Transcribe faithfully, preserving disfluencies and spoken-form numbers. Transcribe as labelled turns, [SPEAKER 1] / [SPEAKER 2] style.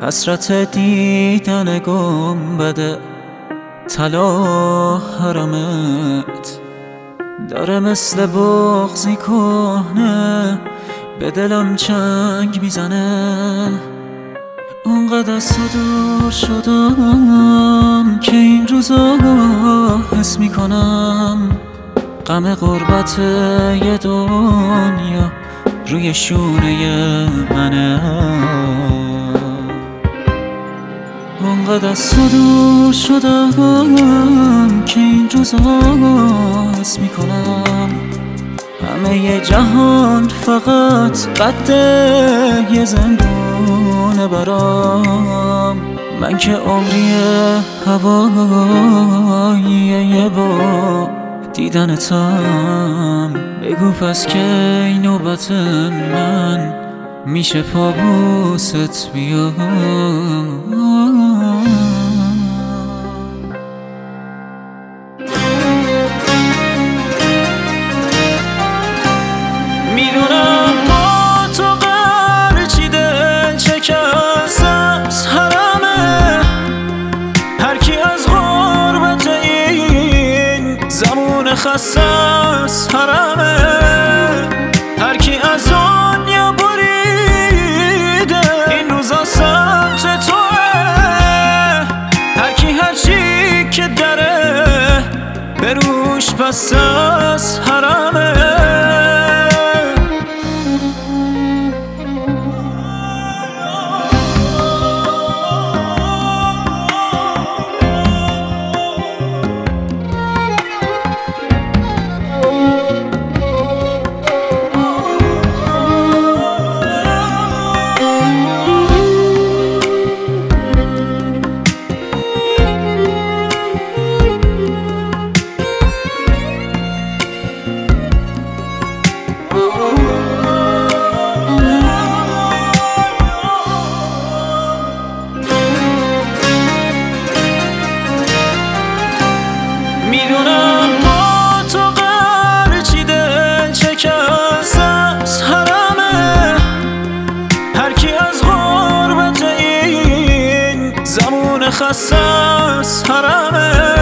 [SPEAKER 1] حسرت دیدن گنبد طلا حرمت داره مثل بغضی کهنه به دلم چنگ میزنه. اونقدر از تو دور شدم که این روزا حس میکنم غم غربت یه دنیا روی شونه منه. اونقدر از تو دور شدم که این روزا حس میکنم همه ی جهان فقط قد یه زندونه برام. من که عمری هوایی یه با دیدنتم. بگو پس که این نوبت من میشه پابوست بیاد. میدونم با تو قرچی دل شکست از حرمه. هر کی از غربت این زمان خسته از حرمه. هر کی از دنیا بریده این روزا سمت توه. هر کی هر چی که داره به روش پس از حرمه. میدونم با تو قرچی دل شکست از حرمه. هر کی از غربت این زمان خسته از حرمه.